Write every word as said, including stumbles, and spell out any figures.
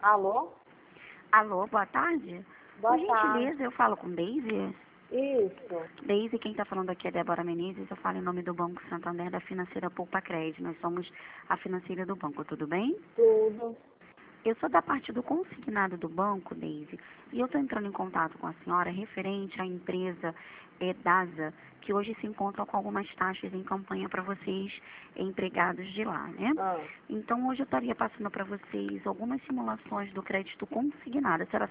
Alô? Alô, boa tarde. Boa Por tarde. gentileza, eu falo com Daisy. Isso. Daisy, quem está falando aqui é Débora Menezes. Eu falo em nome do Banco Santander, da financeira Poupa Crédito. Nós somos a financeira do banco, tudo bem? Tudo. Eu sou da parte do consignado do banco, Daisy, e eu estou entrando em contato com a senhora referente à empresa eh, DASA, que hoje se encontra com algumas taxas em campanha para vocês, empregados de lá, né? Ah, Então, hoje eu estaria passando para vocês algumas simulações do crédito consignado. A senhora